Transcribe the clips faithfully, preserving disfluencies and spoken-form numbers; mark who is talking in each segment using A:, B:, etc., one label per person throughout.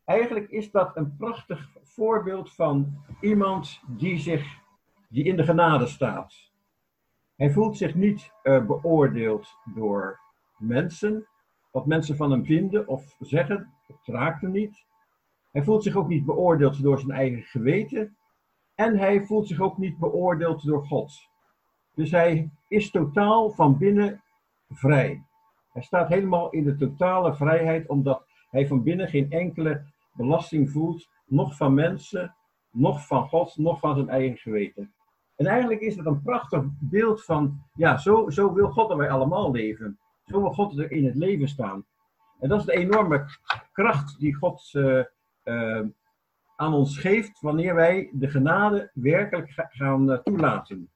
A: Eigenlijk is dat een prachtig voorbeeld van iemand die, zich, die in de genade staat. Hij voelt zich niet uh, beoordeeld door mensen, wat mensen van hem vinden of zeggen, het raakt hem niet. Hij voelt zich ook niet beoordeeld door zijn eigen geweten en hij voelt zich ook niet beoordeeld door God. Dus hij is totaal van binnen vrij. Hij staat helemaal in de totale vrijheid, omdat hij van binnen geen enkele belasting voelt, nog van mensen, nog van God, nog van zijn eigen geweten. En eigenlijk is het een prachtig beeld van, ja, zo, zo wil God dat wij allemaal leven. Zo wil God er in het leven staan. En dat is de enorme kracht die God uh, uh, aan ons geeft, wanneer wij de genade werkelijk ga, gaan uh, toelaten.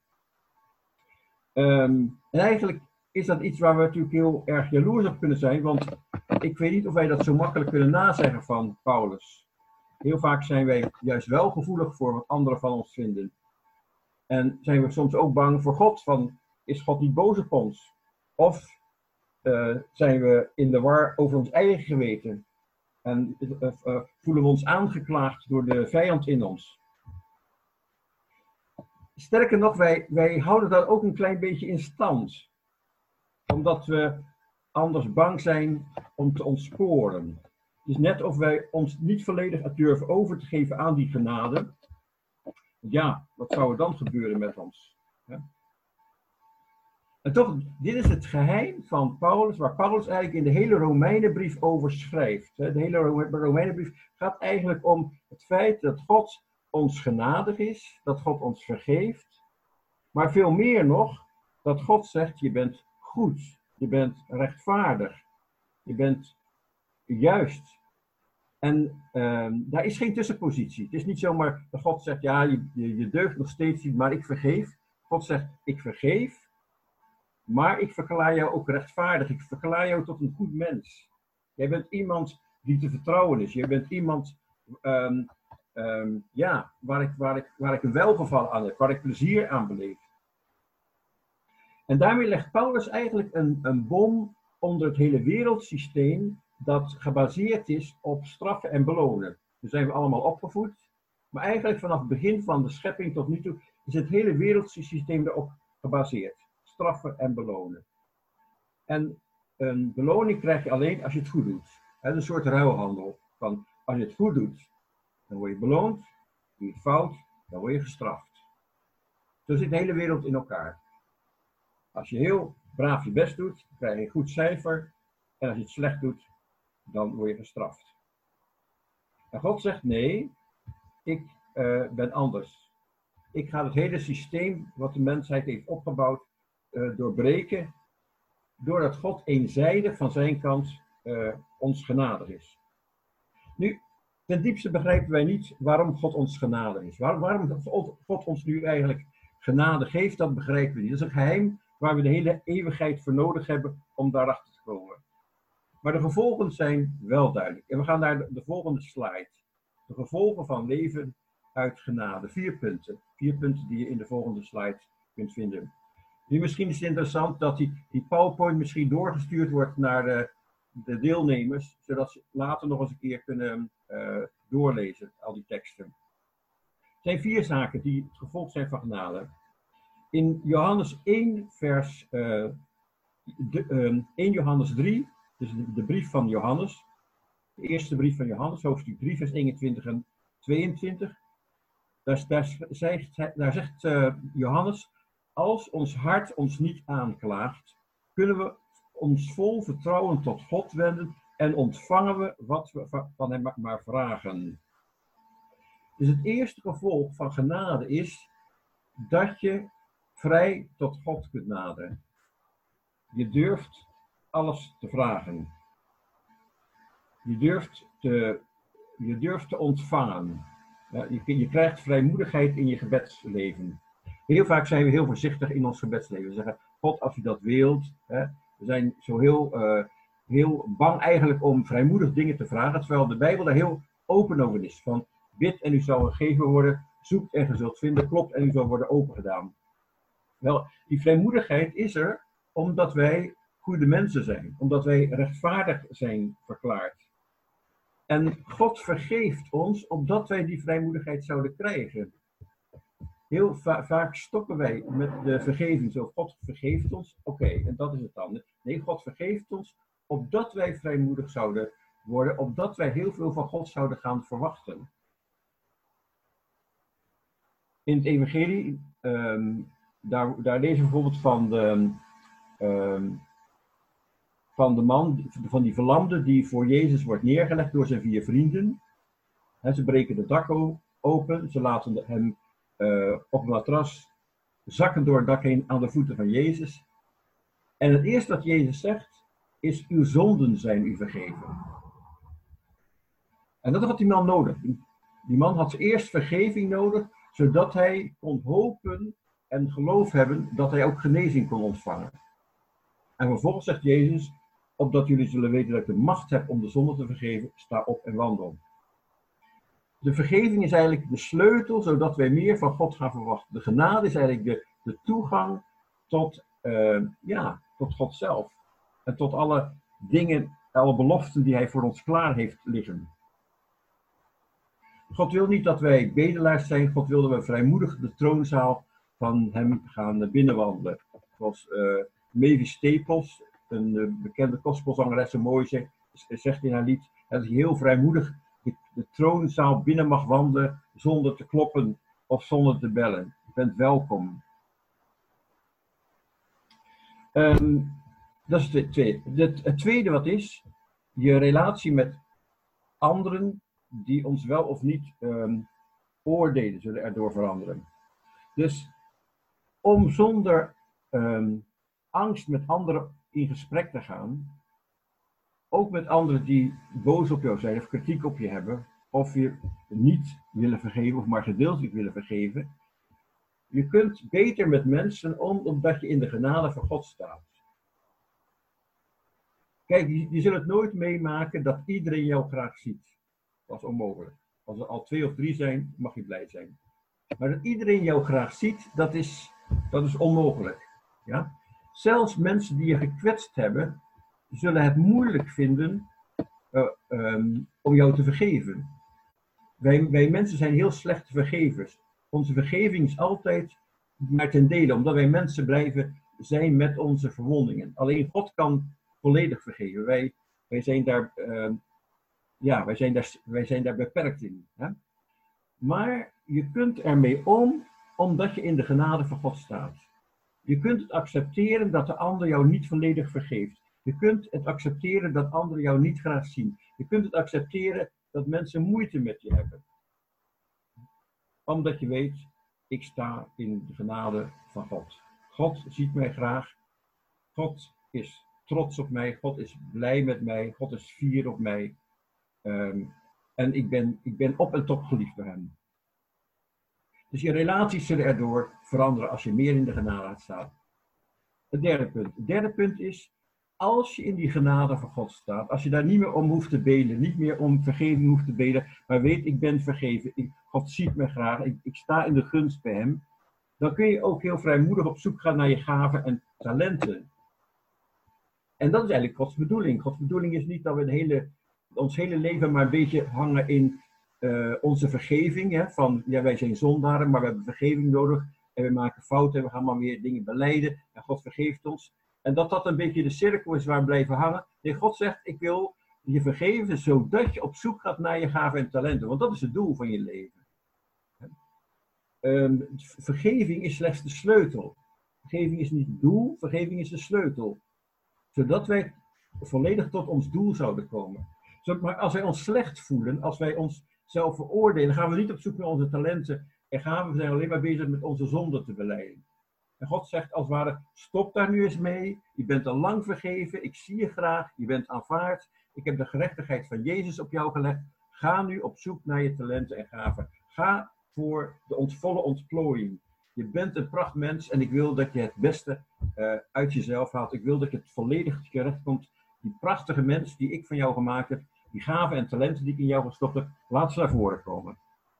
A: Um, en eigenlijk is dat iets waar we natuurlijk heel erg jaloers op kunnen zijn, want ik weet niet of wij dat zo makkelijk kunnen nazeggen van Paulus. Heel vaak zijn wij juist wel gevoelig voor wat anderen van ons vinden. En zijn we soms ook bang voor God, van is God niet boos op ons? Of uh, zijn we in de war over ons eigen geweten? En uh, uh, voelen we ons aangeklaagd door de vijand in ons? Sterker nog, wij, wij houden dat ook een klein beetje in stand. Omdat we anders bang zijn om te ontsporen. Het is net of wij ons niet volledig durven over te geven aan die genade. Ja, wat zou er dan gebeuren met ons? Ja. En toch, dit is het geheim van Paulus, waar Paulus eigenlijk in de hele Romeinenbrief over schrijft. De hele Romeinenbrief gaat eigenlijk om het feit dat God ons genadig is, dat God ons vergeeft. Maar veel meer nog, dat God zegt, je bent goed, je bent rechtvaardig, je bent juist. En uh, daar is geen tussenpositie. Het is niet zomaar dat God zegt, ja, je, je, je deugt nog steeds niet, maar ik vergeef. God zegt, ik vergeef, maar ik verklaar jou ook rechtvaardig. Ik verklaar jou tot een goed mens. Jij bent iemand die te vertrouwen is. Jij bent iemand um, um, ja, waar, ik, waar, ik, waar ik een welgeval aan heb, waar ik plezier aan beleef. En daarmee legt Paulus eigenlijk een, een bom onder het hele wereldsysteem dat gebaseerd is op straffen en belonen. Daar zijn we allemaal opgevoed. Maar eigenlijk vanaf het begin van de schepping tot nu toe is het hele wereldsysteem erop gebaseerd. Straffen en belonen. En een beloning krijg je alleen als je het goed doet. Het is een soort ruilhandel. Van als je het goed doet, dan word je beloond. Doe je het fout, dan word je gestraft. Zo zit de hele wereld in elkaar. Als je heel braaf je best doet, dan krijg je een goed cijfer. En als je het slecht doet, dan word je gestraft. En God zegt, nee, ik uh, ben anders. Ik ga het hele systeem wat de mensheid heeft opgebouwd uh, doorbreken, doordat God eenzijdig van zijn kant uh, ons genadig is. Nu, ten diepste begrijpen wij niet waarom God ons genadig is. Waar, waarom God ons nu eigenlijk genade geeft, dat begrijpen we niet. Dat is een geheim waar we de hele eeuwigheid voor nodig hebben om daarachter te komen. Maar de gevolgen zijn wel duidelijk. En we gaan naar de, de volgende slide. De gevolgen van leven uit genade. Vier punten. Vier punten die je in de volgende slide kunt vinden. Nu, misschien is het interessant dat die, die PowerPoint misschien doorgestuurd wordt naar de, de deelnemers, zodat ze later nog eens een keer kunnen uh, doorlezen, al die teksten. Er zijn vier zaken die het gevolg zijn van genade. In Johannes één, vers uh, de, um, één Johannes drie, dus de, de brief van Johannes, de eerste brief van Johannes, hoofdstuk drie, vers eenentwintig en tweeëntwintig, daar, daar zegt, daar zegt uh, Johannes, als ons hart ons niet aanklaagt, kunnen we ons vol vertrouwen tot God wenden en ontvangen we wat we van hem maar vragen. Dus het eerste gevolg van genade is dat je vrij tot God kunt naderen. Je durft alles te vragen. Je durft te, je durft te ontvangen. Ja, je, je krijgt vrijmoedigheid in je gebedsleven. Heel vaak zijn we heel voorzichtig in ons gebedsleven. We zeggen, God, als u dat wilt. Hè, we zijn zo heel, uh, heel bang eigenlijk om vrijmoedig dingen te vragen. Terwijl de Bijbel daar heel open over is. Van, bid en u zal gegeven worden. Zoekt en ge zult vinden. Klopt en u zal worden opengedaan. Wel, die vrijmoedigheid is er omdat wij goede mensen zijn. Omdat wij rechtvaardig zijn verklaard. En God vergeeft ons opdat wij die vrijmoedigheid zouden krijgen. Heel va vaak stoppen wij met de vergeving. Zo, God vergeeft ons, oké, okay, en dat is het dan. Nee, God vergeeft ons opdat wij vrijmoedig zouden worden, opdat wij heel veel van God zouden gaan verwachten. In het evangelie, um, daar, daar lezen we bijvoorbeeld van de, um, van de man, van die verlamde die voor Jezus wordt neergelegd door zijn vier vrienden. He, ze breken de dak open, ze laten hem uh, op een matras zakken door het dak heen aan de voeten van Jezus. En het eerste wat Jezus zegt is: uw zonden zijn u vergeven. En dat had die man nodig. Die man had eerst vergeving nodig, zodat hij kon hopen en geloof hebben dat hij ook genezing kon ontvangen. En vervolgens zegt Jezus: opdat jullie zullen weten dat ik de macht heb om de zonde te vergeven, sta op en wandel. De vergeving is eigenlijk de sleutel, zodat wij meer van God gaan verwachten. De genade is eigenlijk de, de toegang tot, uh, ja, tot God zelf. En tot alle dingen, alle beloften die hij voor ons klaar heeft liggen. God wil niet dat wij bedelaars zijn. God wil dat we vrijmoedig de troonzaal van hem gaan binnenwandelen. Zoals uh, Mavis Staples, een uh, bekende gospelzangeres, zo mooi zegt, zegt in haar lied, dat je heel vrijmoedig de, de troonzaal binnen mag wandelen zonder te kloppen of zonder te bellen. Je bent welkom. Um, dat is het tweede. Het, het tweede wat is, je relatie met anderen die ons wel of niet um, oordelen, zullen erdoor veranderen. Dus om zonder um, angst met anderen in gesprek te gaan, ook met anderen die boos op jou zijn of kritiek op je hebben, of je niet willen vergeven of maar gedeeltelijk willen vergeven, je kunt beter met mensen om, omdat je in de genade van God staat. Kijk, je, je zult het nooit meemaken dat iedereen jou graag ziet. Dat is onmogelijk. Als er al twee of drie zijn, mag je blij zijn. Maar dat iedereen jou graag ziet, dat is, dat is onmogelijk. Ja? Zelfs mensen die je gekwetst hebben, zullen het moeilijk vinden uh, um, om jou te vergeven. Wij, wij mensen zijn heel slechte vergevers. Onze vergeving is altijd maar ten dele, omdat wij mensen blijven zijn met onze verwondingen. Alleen God kan volledig vergeven. Wij, wij, zijn, daar, uh, ja, wij, zijn, daar, wij zijn daar beperkt in. Hè? Maar je kunt ermee om, omdat je in de genade van God staat. Je kunt het accepteren dat de ander jou niet volledig vergeeft. Je kunt het accepteren dat anderen jou niet graag zien. Je kunt het accepteren dat mensen moeite met je hebben. Omdat je weet, ik sta in de genade van God. God ziet mij graag. God is trots op mij. God is blij met mij. God is fier op mij. Um, en ik ben, ik ben op en top geliefd door hem. Dus je relaties zullen erdoor veranderen als je meer in de genade staat. Het derde punt. Het derde punt is, als je in die genade van God staat, als je daar niet meer om hoeft te beden, niet meer om vergeving hoeft te beden, maar weet, ik ben vergeven, ik, God ziet me graag, ik, ik sta in de gunst bij hem, dan kun je ook heel vrijmoedig op zoek gaan naar je gaven en talenten. En dat is eigenlijk Gods bedoeling. Gods bedoeling is niet dat we de hele, ons hele leven maar een beetje hangen in uh, onze vergeving, hè, van ja, wij zijn zondaren, maar we hebben vergeving nodig en we maken fouten en we gaan maar weer dingen belijden en God vergeeft ons. En dat dat een beetje de cirkel is waar we blijven hangen. Nee, God zegt, ik wil je vergeven, zodat je op zoek gaat naar je gaven en talenten. Want dat is het doel van je leven. Um, vergeving is slechts de sleutel. Vergeving is niet het doel, vergeving is de sleutel. Zodat wij volledig tot ons doel zouden komen. Maar als wij ons slecht voelen, als wij onszelf veroordelen, gaan we niet op zoek naar onze talenten. En gaan we zijn alleen maar bezig met onze zonde te belijden. En God zegt als het ware, stop daar nu eens mee. Je bent al lang vergeven. Ik zie je graag. Je bent aanvaard. Ik heb de gerechtigheid van Jezus op jou gelegd. Ga nu op zoek naar je talenten en gaven. Ga voor de ont- volle ontplooiing. Je bent een prachtmens en ik wil dat je het beste uh, uit jezelf haalt. Ik wil dat je het volledig terecht komt. Die prachtige mens die ik van jou gemaakt heb. Die gaven en talenten die ik in jou gestopt heb. Laat ze naar voren komen.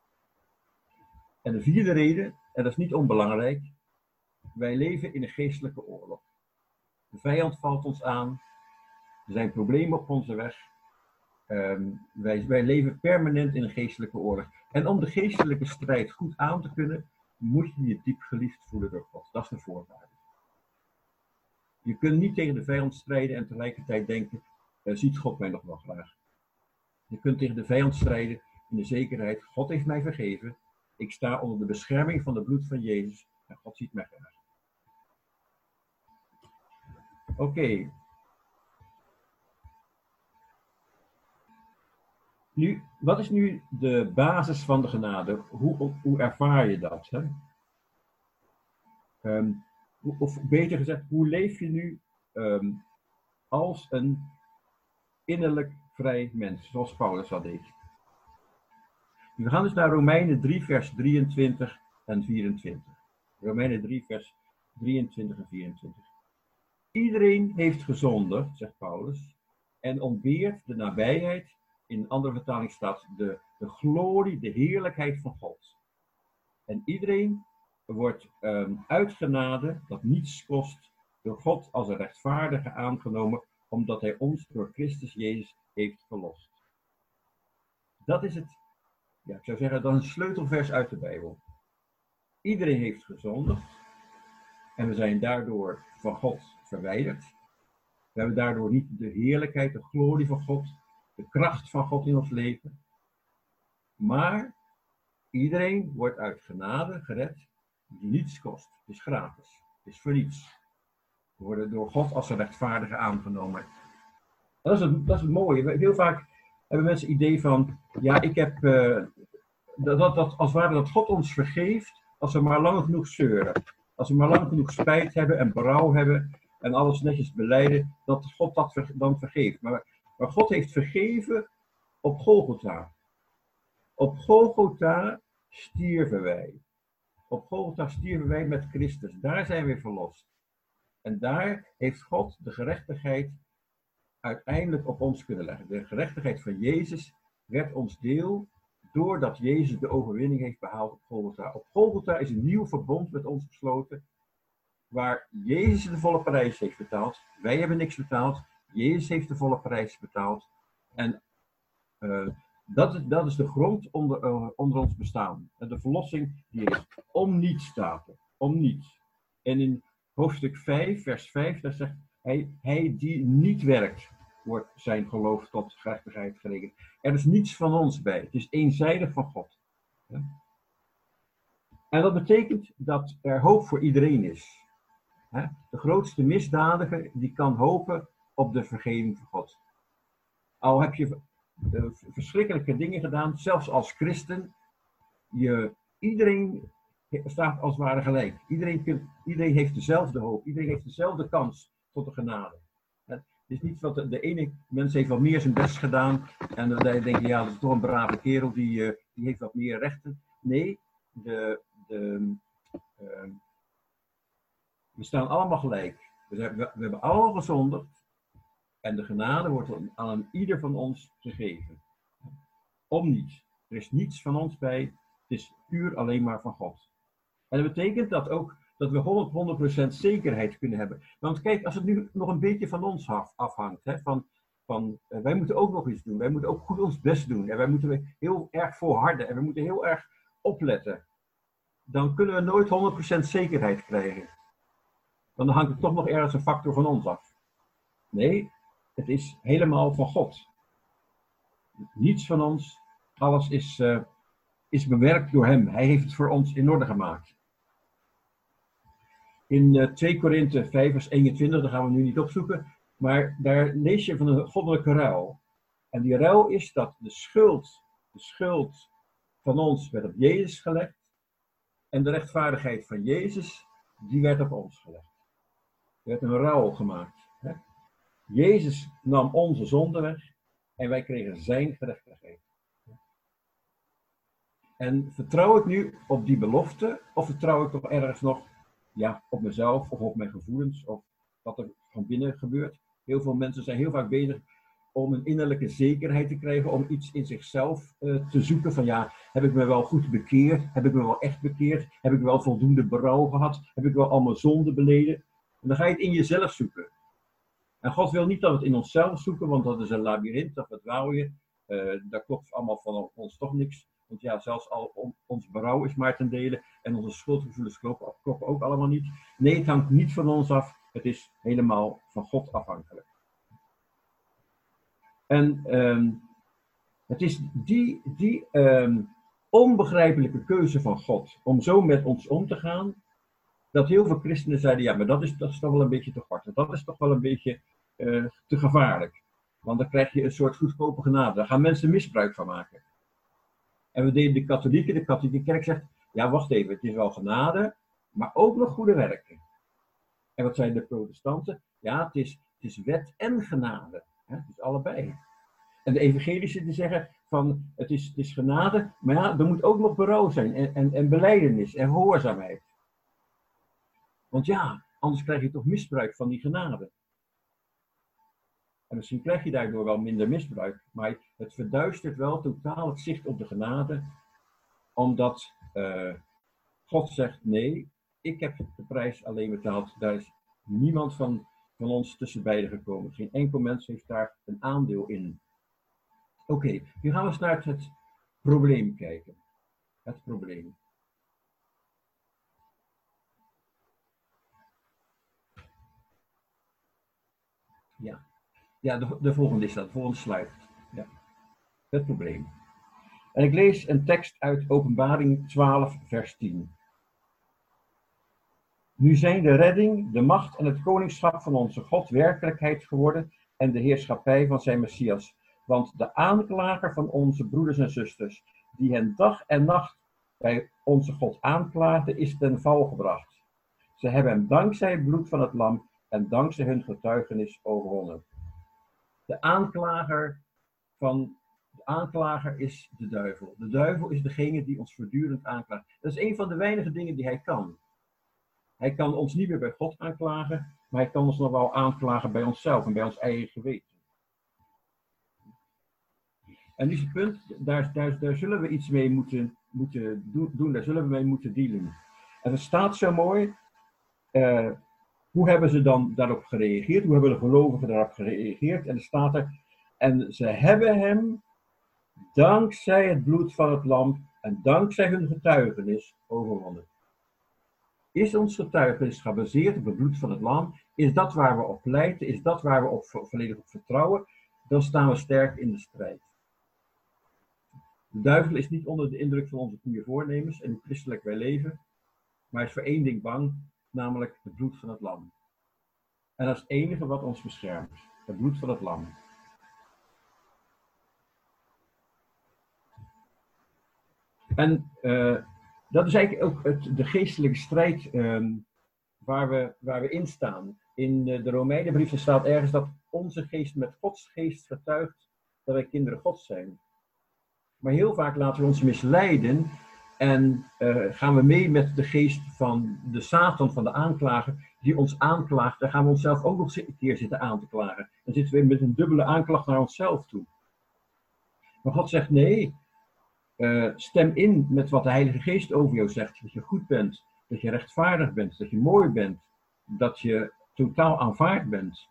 A: En de vierde reden, en dat is niet onbelangrijk. Wij leven in een geestelijke oorlog. De vijand valt ons aan. Er zijn problemen op onze weg. Um, wij, wij leven permanent in een geestelijke oorlog. En om de geestelijke strijd goed aan te kunnen, moet je je diep geliefd voelen door God. Dat is de voorwaarde. Je kunt niet tegen de vijand strijden en tegelijkertijd denken, uh, ziet God mij nog wel graag. Je kunt tegen de vijand strijden in de zekerheid, God heeft mij vergeven. Ik sta onder de bescherming van het bloed van Jezus en God ziet mij graag. Oké. Okay. Nu, wat is nu de basis van de genade? Hoe, hoe ervaar je dat? Hè? Um, of beter gezegd, hoe leef je nu um, als een innerlijk vrij mens, zoals Paulus dat deed? We gaan dus naar Romeinen drie, vers drieëntwintig en vierentwintig. Romeinen drie, vers drieëntwintig en vierentwintig. Iedereen heeft gezondigd, zegt Paulus, en ontbeert de nabijheid. In een andere vertaling staat de, de glorie, de heerlijkheid van God. En iedereen wordt um, uit genade, dat niets kost, door God als een rechtvaardige aangenomen, omdat hij ons door Christus Jezus heeft verlost. Dat is het, ja, ik zou zeggen, dat is een sleutelvers uit de Bijbel. Iedereen heeft gezondigd en we zijn daardoor van God verwijderd. We hebben daardoor niet de heerlijkheid, de glorie van God, de kracht van God in ons leven. Maar iedereen wordt uit genade gered, die niets kost. Het is gratis. Het is voor niets. We worden door God als een rechtvaardige aangenomen. Dat is het, dat is het mooie. Heel vaak hebben mensen het idee van, ja, ik heb, uh, dat, dat, dat, als het ware dat God ons vergeeft, als we maar lang genoeg zeuren. Als we maar lang genoeg spijt hebben en berouw hebben en alles netjes belijden, dat God dat ver, dan vergeeft. Maar, maar God heeft vergeven op Golgotha. Op Golgotha stierven wij. Op Golgotha stierven wij met Christus. Daar zijn we verlost. En daar heeft God de gerechtigheid uiteindelijk op ons kunnen leggen. De gerechtigheid van Jezus werd ons deel doordat Jezus de overwinning heeft behaald op Golgotha. Op Golgotha is een nieuw verbond met ons gesloten, waar Jezus de volle prijs heeft betaald. Wij hebben niks betaald. Jezus heeft de volle prijs betaald. En uh, dat, is, dat is de grond onder, uh, onder ons bestaan. En de verlossing die is om niets staat er. Om niets. En in hoofdstuk vijf, vers vijf, daar zegt hij, hij die niet werkt, wordt zijn geloof tot gerechtigheid gerekend. Er is niets van ons bij. Het is eenzijdig van God. Ja? En dat betekent dat er hoop voor iedereen is. Hè? De grootste misdadiger die kan hopen op de vergeving van God. Al heb je uh, verschrikkelijke dingen gedaan, zelfs als christen, je, iedereen staat als het ware gelijk. Iedereen, kunt, iedereen heeft dezelfde hoop. Iedereen heeft dezelfde kans tot de genade. Het is niet dat de, de ene mens heeft wat meer zijn best gedaan en dan denk je, ja, dat is toch een brave kerel, die, uh, die heeft wat meer rechten. Nee, de, de, uh, we staan allemaal gelijk. We hebben, we hebben allemaal gezondigd en de genade wordt aan ieder van ons gegeven. Om niets. Er is niets van ons bij. Het is puur alleen maar van God. En dat betekent dat ook dat we honderd procent zekerheid kunnen hebben. Want kijk, als het nu nog een beetje van ons af, afhangt, hè, van, van uh, wij moeten ook nog iets doen. Wij moeten ook goed ons best doen. En wij moeten heel erg volharden. En we moeten heel erg opletten. Dan kunnen we nooit honderd procent zekerheid krijgen. Want dan hangt het toch nog ergens een factor van ons af. Nee, het is helemaal van God. Niets van ons. Alles is, uh, is bewerkt door hem. Hij heeft het voor ons in orde gemaakt. In uh, twee Korinthe vijf vers eenentwintig, daar gaan we nu niet opzoeken, maar daar lees je van een goddelijke ruil. En die ruil is dat de schuld, de schuld van ons werd op Jezus gelegd en de rechtvaardigheid van Jezus, die werd op ons gelegd. Er werd een ruil gemaakt. Hè? Jezus nam onze zonde weg en wij kregen zijn gerechtigheid. En vertrouw ik nu op die belofte of vertrouw ik toch ergens nog ja, op mezelf of op mijn gevoelens of wat er van binnen gebeurt? Heel veel mensen zijn heel vaak bezig om een innerlijke zekerheid te krijgen, om iets in zichzelf uh, te zoeken van ja, heb ik me wel goed bekeerd? Heb ik me wel echt bekeerd? Heb ik wel voldoende berouw gehad? Heb ik wel al mijn zonden beleden? En dan ga je het in jezelf zoeken. En God wil niet dat we het in onszelf zoeken, want dat is een labyrint, dat verdwaal je. uh, dat klopt allemaal van ons toch niks. Want ja, zelfs al on, ons berouw is maar ten dele en onze schuldgevoelens kloppen, kloppen ook allemaal niet. Nee, het hangt niet van ons af. Het is helemaal van God afhankelijk. En um, het is die, die um, onbegrijpelijke keuze van God om zo met ons om te gaan, dat heel veel christenen zeiden, ja, maar dat is, dat is toch wel een beetje te hard. Dat is toch wel een beetje uh, te gevaarlijk. Want dan krijg je een soort goedkope genade. Daar gaan mensen misbruik van maken. En we deden de katholieken, de katholieke kerk zegt, ja, wacht even, het is wel genade, maar ook nog goede werken. En wat zijn de protestanten? Ja, het is, het is wet en genade. Hè? Het is allebei. En de evangelische die zeggen van, het is, het is genade, maar ja, er moet ook nog berouw zijn en, en, en belijdenis en gehoorzaamheid. Want ja, anders krijg je toch misbruik van die genade. En misschien krijg je daardoor wel minder misbruik, maar het verduistert wel totaal het zicht op de genade, omdat uh, God zegt, nee, ik heb de prijs alleen betaald, daar is niemand van, van ons tussen beiden gekomen. Geen enkel mens heeft daar een aandeel in. Oké, okay, nu gaan we eens naar het, het probleem kijken. Het probleem. Ja, ja de, de volgende is dat, de volgende slide. Ja. Het probleem. En ik lees een tekst uit Openbaring twaalf, vers tien. Nu zijn de redding, de macht en het koningschap van onze God werkelijkheid geworden en de heerschappij van zijn Messias. Want de aanklager van onze broeders en zusters, die hen dag en nacht bij onze God aanklaagde, is ten val gebracht. Ze hebben hem dankzij het bloed van het lam en dankzij hun getuigenis overwonnen. De aanklager van de aanklager is de duivel. De duivel is degene die ons voortdurend aanklaagt. Dat is een van de weinige dingen die hij kan. Hij kan ons niet meer bij God aanklagen, maar hij kan ons nog wel aanklagen bij onszelf en bij ons eigen geweten. En dit is het punt, daar, daar, daar zullen we iets mee moeten, moeten doen, daar zullen we mee moeten dealen. En het staat zo mooi, uh, hoe hebben ze dan daarop gereageerd? Hoe hebben de gelovigen daarop gereageerd? En er staat er, en ze hebben hem, dankzij het bloed van het lam en dankzij hun getuigenis, overwonnen. Is ons getuigenis gebaseerd op het bloed van het lam? Is dat waar we op pleiten? Is dat waar we op, volledig op vertrouwen? Dan staan we sterk in de strijd. De duivel is niet onder de indruk van onze goede voornemens en hoe christelijk wij leven, maar hij is voor één ding bang, namelijk het bloed van het lam. En dat is het enige wat ons beschermt, het bloed van het lam. En uh, dat is eigenlijk ook het, de geestelijke strijd um, waar, we, waar we in staan. In de, de Romeinenbrief staat ergens dat onze geest met Gods geest getuigt dat wij kinderen Gods zijn. Maar heel vaak laten we ons misleiden en uh, gaan we mee met de geest van de Satan, van de aanklager, die ons aanklaagt. Dan gaan we onszelf ook nog een keer zitten aan te klagen. Dan zitten we met een dubbele aanklacht naar onszelf toe. Maar God zegt nee, uh, stem in met wat de Heilige Geest over jou zegt. Dat je goed bent, dat je rechtvaardig bent, dat je mooi bent, dat je totaal aanvaard bent.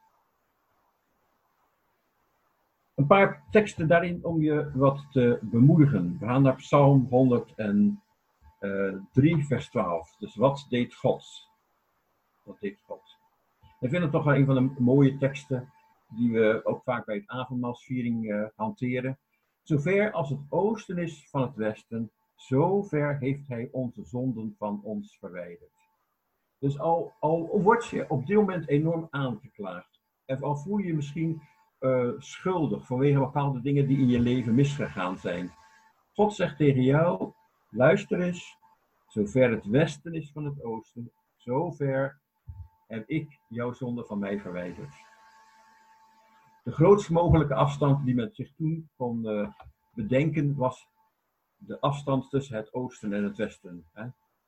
A: Een paar teksten daarin om je wat te bemoedigen. We gaan naar Psalm honderddrie, vers twaalf. Dus wat deed God? Wat deed God? Ik vind het toch wel een van de mooie teksten die we ook vaak bij het avondmaalsviering uh, hanteren. Zover als het oosten is van het westen, zover heeft hij onze zonden van ons verwijderd. Dus al, al word je op dit moment enorm aangeklaagd, en al voel je je misschien uh, schuldig vanwege bepaalde dingen die in je leven misgegaan zijn. God zegt tegen jou, luister eens, zover het westen is van het oosten, zover heb ik jouw zonde van mij verwijderd. De grootst mogelijke afstand die men zich toen kon uh, bedenken was de afstand tussen het oosten en het westen. Hè?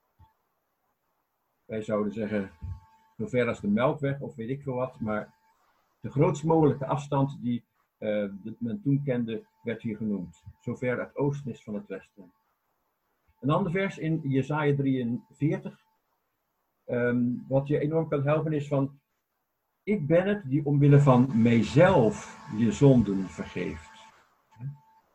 A: Wij zouden zeggen, zover als de Melkweg of weet ik veel wat, maar de grootst mogelijke afstand die uh, men toen kende, werd hier genoemd. Zover het oosten is van het westen. Een ander vers in Jesaja drieënveertig, um, wat je enorm kan helpen is van, ik ben het die omwille van mijzelf je zonden vergeeft.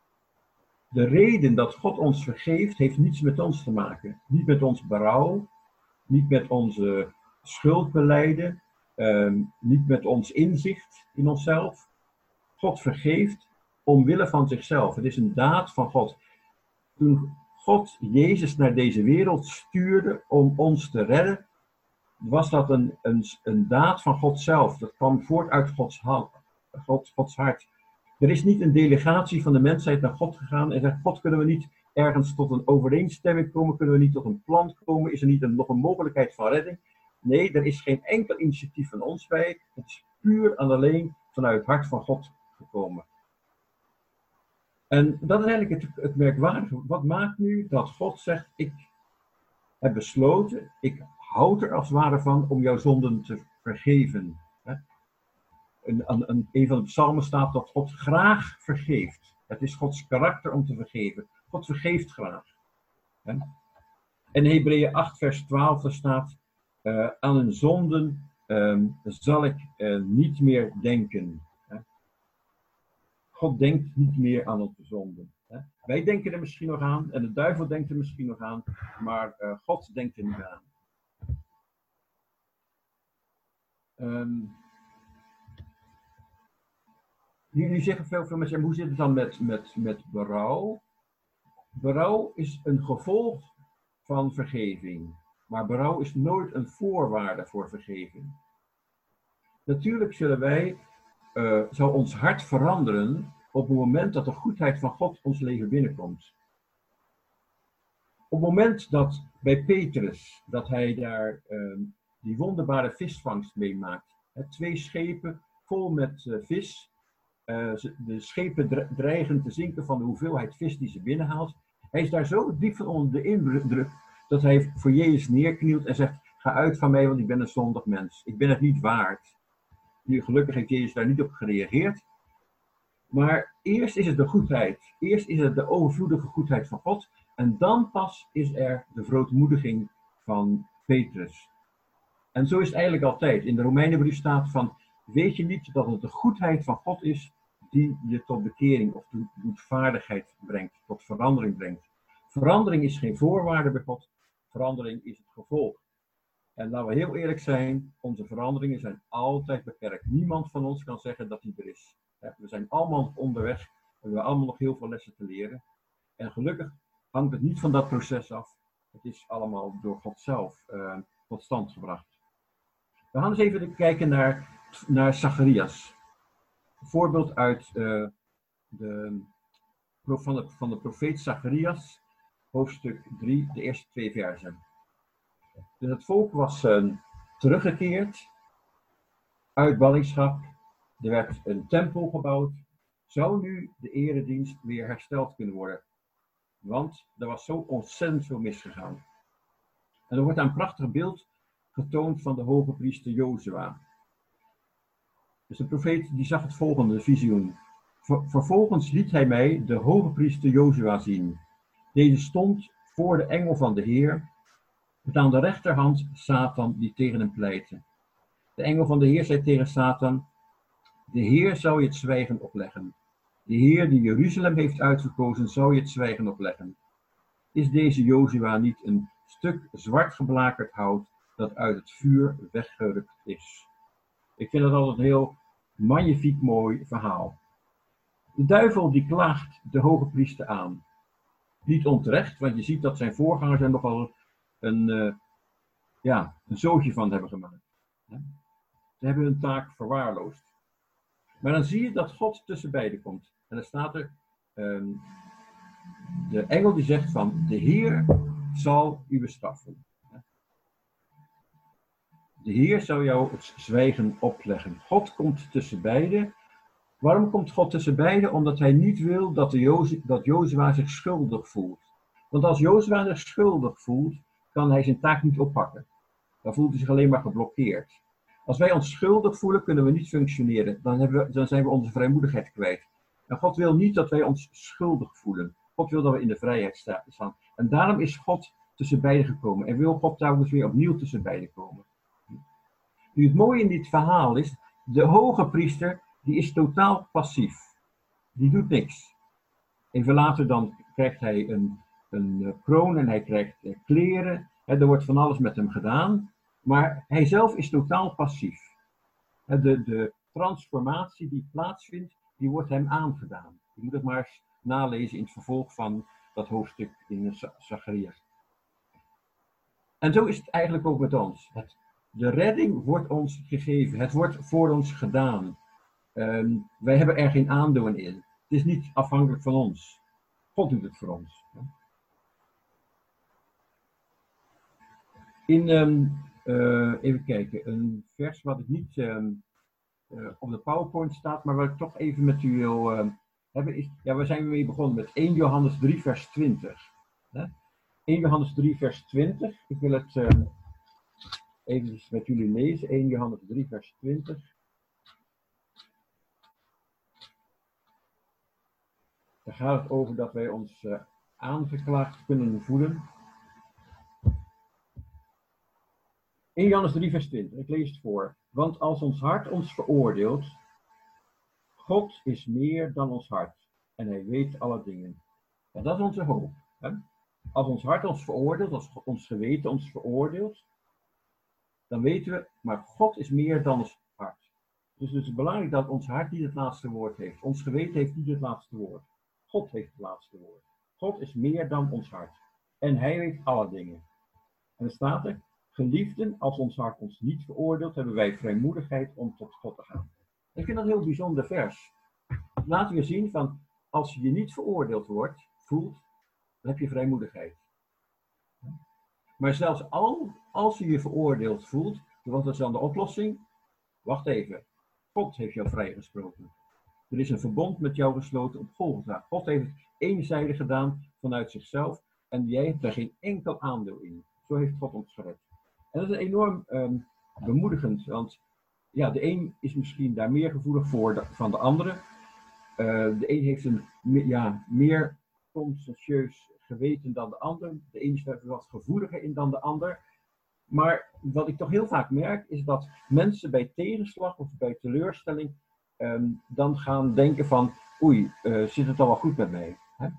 A: De reden dat God ons vergeeft, heeft niets met ons te maken. Niet met ons berouw, niet met onze schuldbelijden, uh, niet met ons inzicht in onszelf. God vergeeft omwille van zichzelf. Het is een daad van God. Toen God Jezus naar deze wereld stuurde om ons te redden, was dat een, een, een daad van God zelf. Dat kwam voort uit Gods, God, Gods hart. Er is niet een delegatie van de mensheid naar God gegaan en zegt: God, kunnen we niet ergens tot een overeenstemming komen? Kunnen we niet tot een plan komen? Is er niet een, nog een mogelijkheid van redding? Nee, er is geen enkel initiatief van ons bij. Het is puur en alleen vanuit het hart van God gekomen. En dat is eigenlijk het, het merkwaardige. Wat maakt nu dat God zegt: ik heb besloten, ik houd er als het ware van om jouw zonden te vergeven. Een, een, een van de psalmen staat dat God graag vergeeft. Het is Gods karakter om te vergeven. God vergeeft graag. En in Hebreeën acht vers twaalf daar staat: uh, aan hun zonden um, zal ik uh, niet meer denken. God denkt niet meer aan onze zonden. Hè? Wij denken er misschien nog aan en de duivel denkt er misschien nog aan, maar uh, God denkt er niet meer aan. Um, jullie zeggen veel, veel mensen: hoe zit het dan met, met, met berouw? Berouw is een gevolg van vergeving, maar berouw is nooit een voorwaarde voor vergeving. Natuurlijk zullen wij, uh, zal ons hart veranderen op het moment dat de goedheid van God ons leven binnenkomt. Op het moment dat bij Petrus, dat hij daar uh, die wonderbare visvangst meemaakt, hè, twee schepen vol met uh, vis, uh, de schepen dreigen te zinken van de hoeveelheid vis die ze binnenhaalt. Hij is daar zo diep van onder de indruk dat hij voor Jezus neerknielt en zegt: ga uit van mij, want ik ben een zondig mens. Ik ben het niet waard. Nu, gelukkig heeft Jezus daar niet op gereageerd. Maar eerst is het de goedheid. Eerst is het de overvloedige goedheid van God. En dan pas is er de verootmoediging van Petrus. En zo is het eigenlijk altijd. In de Romeinenbrief staat van: weet je niet dat het de goedheid van God is die je tot bekering of tot boetvaardigheid brengt, tot verandering brengt. Verandering is geen voorwaarde bij God. Verandering is het gevolg. En laten we heel eerlijk zijn, onze veranderingen zijn altijd beperkt. Niemand van ons kan zeggen dat die er is. We zijn allemaal onderweg, we hebben allemaal nog heel veel lessen te leren. En gelukkig hangt het niet van dat proces af. Het is allemaal door God zelf uh, tot stand gebracht. We gaan eens even kijken naar, naar Zacharias. Een voorbeeld uit uh, de, van, de, van de profeet Zacharias, hoofdstuk drie, de eerste twee versen. Dus het volk was uh, teruggekeerd uit ballingschap. Er werd een tempel gebouwd. Zou nu de eredienst weer hersteld kunnen worden? Want er was zo ontzettend veel misgegaan. En er wordt een prachtig beeld getoond van de hoge priester Jozua. Dus de profeet die zag het volgende visioen. Ver, vervolgens liet hij mij de hoge priester Jozua zien. Deze stond voor de engel van de Heer, met aan de rechterhand Satan die tegen hem pleitte. De engel van de Heer zei tegen Satan: de Heer zou je het zwijgen opleggen. De Heer die Jeruzalem heeft uitgekozen, zou je het zwijgen opleggen. Is deze Jozua niet een stuk zwart geblakerd hout dat uit het vuur weggerukt is? Ik vind dat altijd een heel magnifiek mooi verhaal. De duivel die klaagt de hoge priester aan. Niet onterecht, want je ziet dat zijn voorgangers er nogal een, uh, ja, een zootje van hebben gemaakt. Ze hebben hun taak verwaarloosd. Maar dan zie je dat God tussen beiden komt. En dan staat er, um, de engel die zegt van: de Heer zal u bestraffen. De Heer zou jou het zwijgen opleggen. God komt tussen beiden. Waarom komt God tussen beiden? Omdat hij niet wil dat, de Joze, dat Jozua zich schuldig voelt. Want als Jozua zich schuldig voelt, kan hij zijn taak niet oppakken. Dan voelt hij zich alleen maar geblokkeerd. Als wij ons schuldig voelen, kunnen we niet functioneren. Dan, hebben we, dan zijn we onze vrijmoedigheid kwijt. En God wil niet dat wij ons schuldig voelen. God wil dat we in de vrijheid staan. En daarom is God tussen beiden gekomen. En wil God trouwens weer opnieuw tussen beiden komen. Nu, het mooie in dit verhaal is, de hoge priester, die is totaal passief. Die doet niks. Even later dan krijgt hij een, een kroon en hij krijgt uh, kleren. Hè, er wordt van alles met hem gedaan. Maar hij zelf is totaal passief. Hè, de, de transformatie die plaatsvindt, die wordt hem aangedaan. Je moet het maar eens nalezen in het vervolg van dat hoofdstuk in Zacharias. En zo is het eigenlijk ook met ons. Het, de redding wordt ons gegeven. Het wordt voor ons gedaan. Um, wij hebben er geen aandeel in. Het is niet afhankelijk van ons. God doet het voor ons. In, um, uh, even kijken, een vers wat ik niet um, uh, op de PowerPoint staat, maar wat ik toch even met u wil uh, hebben is, ja, we zijn mee begonnen met eerste Johannes drie vers twintig. Hè? eerste Johannes drie vers twintig, ik wil het uh, even met jullie lezen, eerste Johannes drie vers twintig. Daar gaat het over dat wij ons uh, aangeklaagd kunnen voelen. eerste Johannes drie vers twintig, ik lees het voor. Want als ons hart ons veroordeelt, God is meer dan ons hart en hij weet alle dingen. En dat is onze hoop. Hè? Als ons hart ons veroordeelt, als ons geweten ons veroordeelt, dan weten we, maar God is meer dan ons hart. Dus het is belangrijk dat ons hart niet het laatste woord heeft. Ons geweten heeft niet het laatste woord. God heeft het laatste woord. God is meer dan ons hart. En hij weet alle dingen. En er staat er, geliefden, als ons hart ons niet veroordeelt, hebben wij vrijmoedigheid om tot God te gaan. Ik vind dat een heel bijzonder vers. Laten we zien van, als je niet veroordeeld wordt, voelt, dan heb je vrijmoedigheid. Maar zelfs al, als je je veroordeeld voelt, wat is dan de oplossing? Wacht even, God heeft jou vrijgesproken. Er is een verbond met jou gesloten op Golgotha. God heeft het eenzijdig gedaan vanuit zichzelf en jij hebt daar geen enkel aandeel in. Zo heeft God ons gered. En dat is enorm um, bemoedigend, want ja, de een is misschien daar meer gevoelig voor de, van de andere. Uh, de een heeft een ja, meer conscientieus geweten dan de ander. De een is er wat gevoeliger in dan de ander. Maar wat ik toch heel vaak merk, is dat mensen bij tegenslag of bij teleurstelling um, dan gaan denken van, oei, uh, zit het al wel goed met mij? Hè?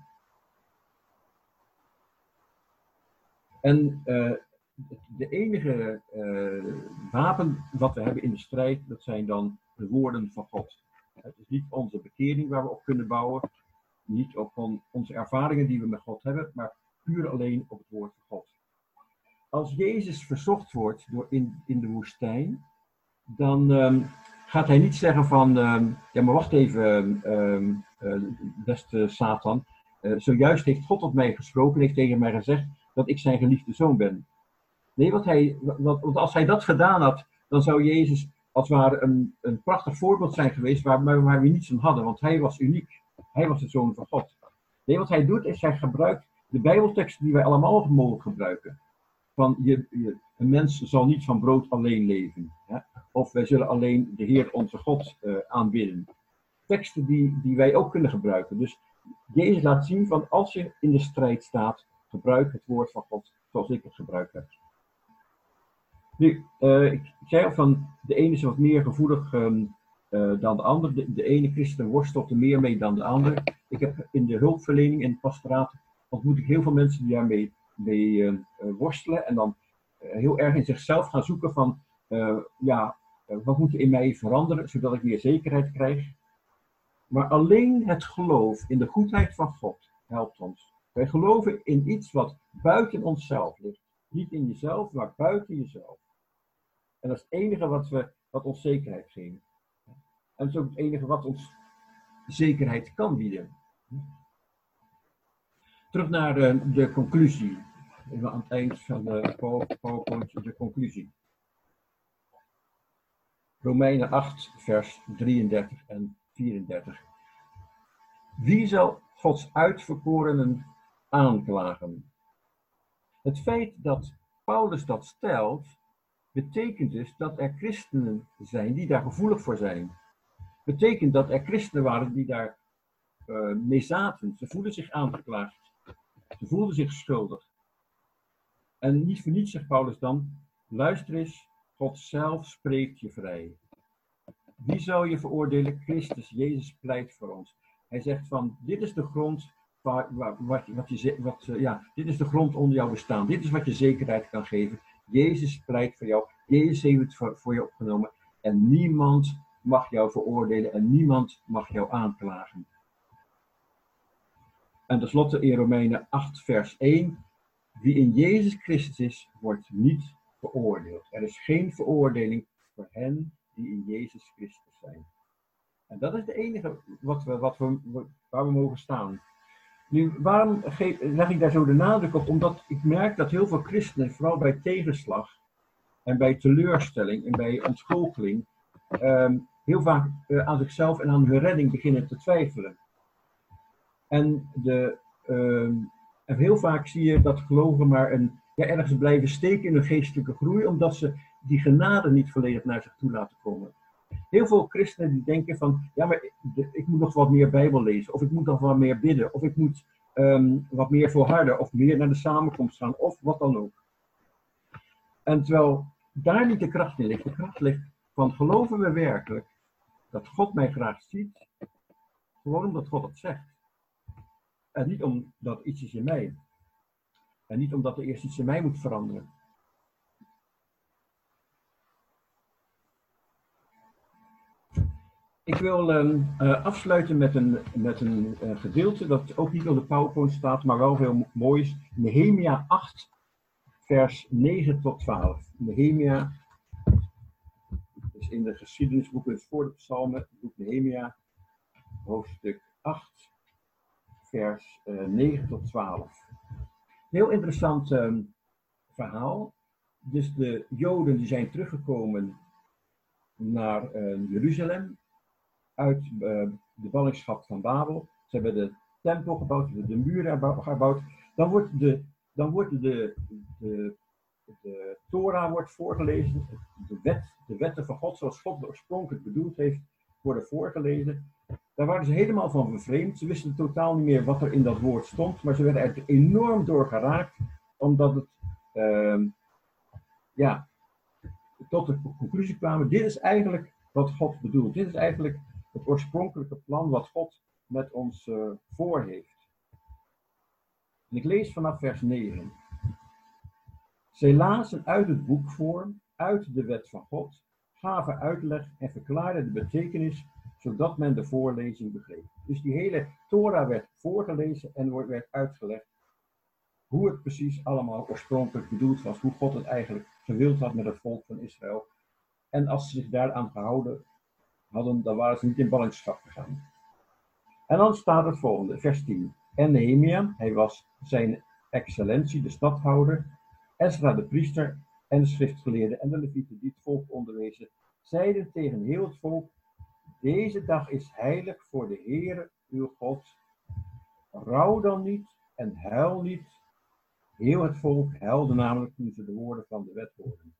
A: En uh, de enige uh, wapen wat we hebben in de strijd, dat zijn dan de woorden van God. Het is niet onze bekering waar we op kunnen bouwen, niet op van onze ervaringen die we met God hebben, maar puur alleen op het woord van God. Als Jezus verzocht wordt door in, in de woestijn, dan um, gaat hij niet zeggen van, um, ja maar wacht even, um, uh, beste Satan, uh, zojuist heeft God op mij gesproken, heeft tegen mij gezegd dat ik zijn geliefde zoon ben. Nee, wat hij, wat, want als hij dat gedaan had, dan zou Jezus als het ware een, een prachtig voorbeeld zijn geweest waar, waar, waar we niets van hadden, want hij was uniek. Hij was de zoon van God. Nee, wat hij doet is hij gebruikt de Bijbelteksten die wij allemaal mogen gebruiken. Van je, je, een mens zal niet van brood alleen leven. Hè? Of wij zullen alleen de Heer onze God uh, aanbidden. Teksten die, die wij ook kunnen gebruiken. Dus Jezus laat zien van als je in de strijd staat, gebruik het woord van God zoals ik het gebruikt heb. Nu, uh, ik, ik zei al van de ene is wat meer gevoelig um, uh, dan de ander. De, de ene christen worstelt er meer mee dan de ander. Ik heb in de hulpverlening en het pastoraat ontmoet ik heel veel mensen die daarmee mee, uh, uh, worstelen. En dan uh, heel erg in zichzelf gaan zoeken van, uh, ja, uh, wat moet er in mij veranderen, zodat ik meer zekerheid krijg. Maar alleen het geloof in de goedheid van God helpt ons. Wij geloven in iets wat buiten onszelf ligt. Niet in jezelf, maar buiten jezelf. En dat is het enige wat, we, wat ons zekerheid geeft. En dat is ook het enige wat ons zekerheid kan bieden. Terug naar de, de conclusie. Even aan het eind van de PowerPoint, de conclusie. Romeinen acht, vers drieëndertig en vierendertig. Wie zal Gods uitverkorenen aanklagen? Het feit dat Paulus dat stelt, betekent dus dat er christenen zijn die daar gevoelig voor zijn. Betekent dat er christenen waren die daar uh, mee zaten. Ze voelden zich aangeklaagd. Ze voelden zich schuldig. En niet voor niets zegt Paulus dan, luister eens, God zelf spreekt je vrij. Wie zou je veroordelen? Christus, Jezus pleit voor ons. Hij zegt van, dit is de grond wat, wat, wat je, wat, ja, dit is de grond onder jouw bestaan. Dit is wat je zekerheid kan geven. Jezus pleit voor jou. Jezus heeft het voor, voor je opgenomen. En niemand mag jou veroordelen en niemand mag jou aanklagen. En tenslotte in Romeinen acht vers één. Wie in Jezus Christus is, wordt niet veroordeeld. Er is geen veroordeling voor hen die in Jezus Christus zijn. En dat is de enige wat we, wat we, waar we mogen staan. Nu, waarom geef, leg ik daar zo de nadruk op? Omdat ik merk dat heel veel christenen, vooral bij tegenslag en bij teleurstelling en bij ontgoocheling, um, heel vaak uh, aan zichzelf en aan hun redding beginnen te twijfelen. En, de, um, en heel vaak zie je dat gelovigen maar een, ja, ergens blijven steken in hun geestelijke groei, omdat ze die genade niet volledig naar zich toe laten komen. Heel veel christenen die denken van, ja, maar ik, ik moet nog wat meer Bijbel lezen, of ik moet nog wat meer bidden, of ik moet um, wat meer volharden, of meer naar de samenkomst gaan, of wat dan ook. En terwijl daar niet de kracht in ligt, de kracht ligt van, geloven we werkelijk dat God mij graag ziet, gewoon omdat God het zegt. En niet omdat iets is in mij. En niet omdat er eerst iets in mij moet veranderen. Ik wil um, uh, afsluiten met een, met een uh, gedeelte dat ook niet op de PowerPoint staat, maar wel heel mooi is. Nehemia acht, vers negen tot twaalf. Nehemia, dus in de geschiedenisboeken, dus voor de psalmen, boek Nehemia, hoofdstuk acht, vers uh, negen tot twaalf. Heel interessant um, verhaal. Dus de Joden die zijn teruggekomen naar uh, Jeruzalem uit uh, de ballingschap van Babel. Ze hebben de tempel gebouwd, ze hebben de muren gebouwd. Dan wordt de, dan wordt de, de, de Torah wordt voorgelezen, de, wet, de wetten van God zoals God oorspronkelijk bedoeld heeft, worden voorgelezen. Daar waren ze helemaal van bevreemd. Ze wisten totaal niet meer wat er in dat woord stond, maar ze werden er enorm door geraakt, omdat het, uh, ja, tot de conclusie kwamen, dit is eigenlijk wat God bedoelt. Dit is eigenlijk het oorspronkelijke plan wat God met ons uh, voor heeft. En ik lees vanaf vers negen. Zij lazen uit het boek voor, uit de wet van God, gaven uitleg en verklaarden de betekenis, zodat men de voorlezing begreep. Dus die hele Torah werd voorgelezen en werd uitgelegd hoe het precies allemaal oorspronkelijk bedoeld was, hoe God het eigenlijk gewild had met het volk van Israël. En als ze zich daaraan gehouden hadden, dan waren ze niet in ballingschap gegaan. En dan staat het volgende, vers tien. En Nehemia, hij was zijn excellentie, de stadhouder, Ezra de priester en de schriftgeleerde en de levieten die het volk onderwezen, zeiden tegen heel het volk, deze dag is heilig voor de Heere uw God. Rouw dan niet en huil niet. Heel het volk huilde namelijk toen ze de woorden van de wet hoorden.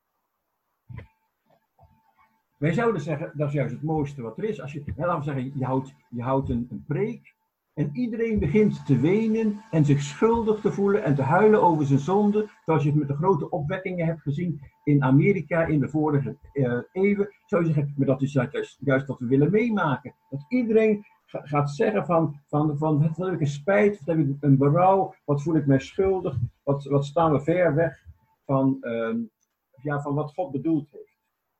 A: Wij zouden zeggen, dat is juist het mooiste wat er is. Als je, laten we zeggen, je houdt, je houdt een, een preek en iedereen begint te wenen en zich schuldig te voelen en te huilen over zijn zonde, zoals je het met de grote opwekkingen hebt gezien in Amerika in de vorige uh, eeuwen. Zou je zeggen, maar dat is juist, juist wat we willen meemaken. Dat iedereen ga, gaat zeggen van, van, van wat heb ik een spijt, wat heb ik een berouw, wat voel ik mij schuldig, wat, wat staan we ver weg van, uh, ja, van wat God bedoeld heeft.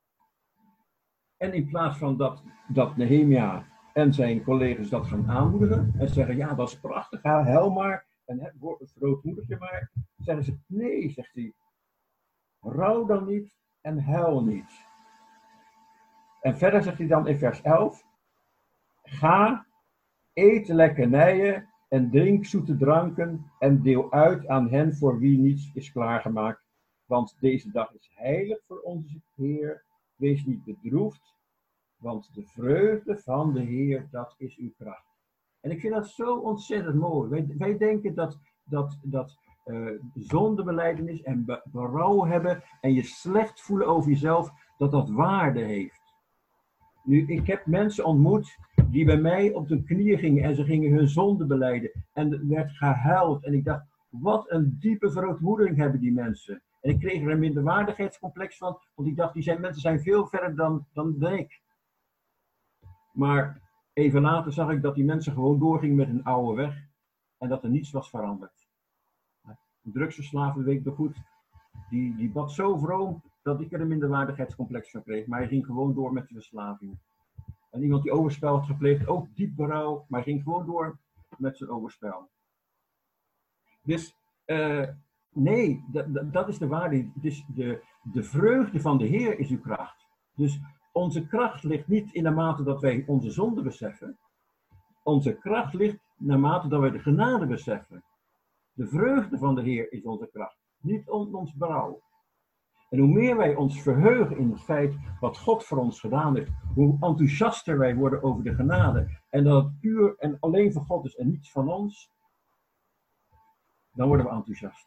A: En in plaats van dat, dat Nehemia en zijn collega's dat gaan aanmoedigen en zeggen, ja, dat is prachtig, huil maar en verootmoedig je maar, zeggen ze, nee, zegt hij, rouw dan niet en huil niet. En verder zegt hij dan in vers elf, ga, eet lekkernijen en drink zoete dranken en deel uit aan hen voor wie niets is klaargemaakt, want deze dag is heilig voor onze Heer, wees niet bedroefd, want de vreugde van de Heer, dat is uw kracht. En ik vind dat zo ontzettend mooi. Wij, wij denken dat, dat, dat uh, zondebelijdenis en be, berouw hebben en je slecht voelen over jezelf, dat dat waarde heeft. Nu, ik heb mensen ontmoet die bij mij op de knieën gingen en ze gingen hun zonde belijden. En er werd gehuild. En ik dacht, wat een diepe verootmoediging hebben die mensen. En ik kreeg er een minderwaardigheidscomplex van, want ik dacht, die zijn, mensen zijn veel verder dan, dan, dan ik. Maar even later zag ik dat die mensen gewoon doorgingen met hun oude weg. en dat er niets was veranderd. Een drugsverslaafde, weet ik nog goed, die, die bad zo vroom dat ik er een minderwaardigheidscomplex van kreeg. Maar hij ging gewoon door met de verslaving. En iemand die overspel had gepleegd, ook diep berouw, maar hij ging gewoon door met zijn overspel. Dus uh, nee, dat, dat is de waarde. Dus de, de vreugde van de Heer is uw kracht. Dus onze kracht ligt niet in de mate dat wij onze zonde beseffen. Onze kracht ligt naarmate dat wij de genade beseffen. De vreugde van de Heer is onze kracht, niet ons berouw. En hoe meer wij ons verheugen in het feit wat God voor ons gedaan heeft, hoe enthousiaster wij worden over de genade, en dat het puur en alleen van God is en niets van ons, dan worden we enthousiast.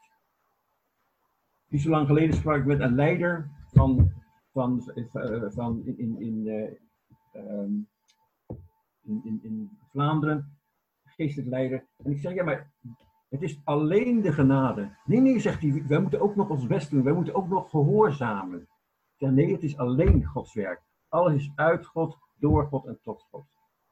A: Niet zo lang geleden sprak ik met een leider van, van, uh, van in, in, in, uh, um, in, in, in Vlaanderen, geestelijk leider. En ik zeg, ja, maar het is alleen de genade. Nee, nee, zegt hij, wij moeten ook nog ons best doen. Wij moeten ook nog gehoorzamen. Ik zeg, nee, het is alleen Gods werk. Alles is uit God, door God en tot God.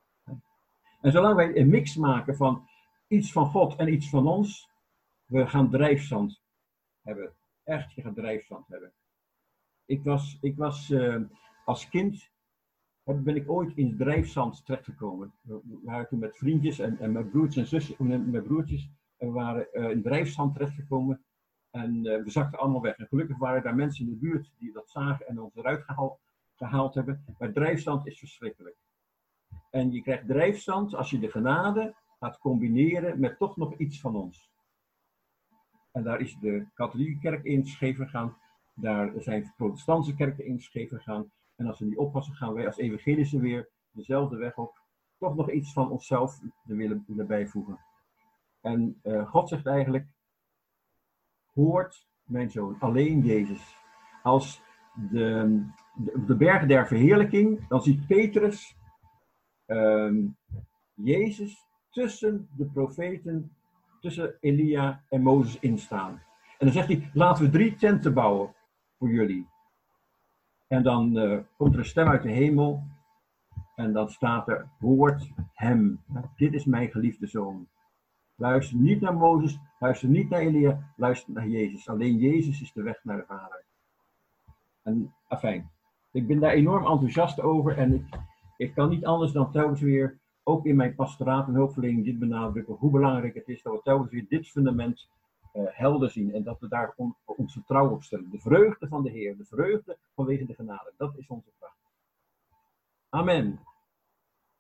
A: En zolang wij een mix maken van iets van God en iets van ons, we gaan drijfzand hebben. Echt, je gaat drijfzand hebben. Ik was, ik was uh, als kind, ben ik ooit in drijfzand terechtgekomen. We waren toen met vriendjes en, en mijn broertjes en zusjes, en mijn broertjes, en we waren uh, in drijfzand terechtgekomen. En uh, we zakten allemaal weg. En gelukkig waren daar mensen in de buurt die dat zagen en ons eruit gehaald, gehaald hebben. Maar drijfzand is verschrikkelijk. En je krijgt drijfzand als je de genade gaat combineren met toch nog iets van ons. En daar is de katholieke kerk in scheef gegaan. Daar zijn de protestantse kerken in scheef gegaan. En als we niet oppassen, gaan wij als evangelische weer dezelfde weg op. Toch nog iets van onszelf er willen, willen bijvoegen. En uh, God zegt eigenlijk, hoort mijn zoon, alleen Jezus. Als de, de, de berg der verheerlijking, dan ziet Petrus um, Jezus tussen de profeten, tussen Elia en Mozes instaan. En dan zegt hij, laten we drie tenten bouwen voor jullie. En dan uh, komt er een stem uit de hemel. En dan staat er, hoort hem. Dit is mijn geliefde zoon. Luister niet naar Mozes, luister niet naar Elia, luister naar Jezus. Alleen Jezus is de weg naar de Vader. En afijn, ik ben daar enorm enthousiast over. En ik, ik kan niet anders dan telkens weer, ook in mijn pastoraat en hulpverlening, dit benadrukken. Hoe belangrijk het is dat we telkens weer dit fundament uh, helder zien. En dat we daar on, ons vertrouwen op stellen. De vreugde van de Heer, de vreugde vanwege de genade. Dat is onze kracht. Amen.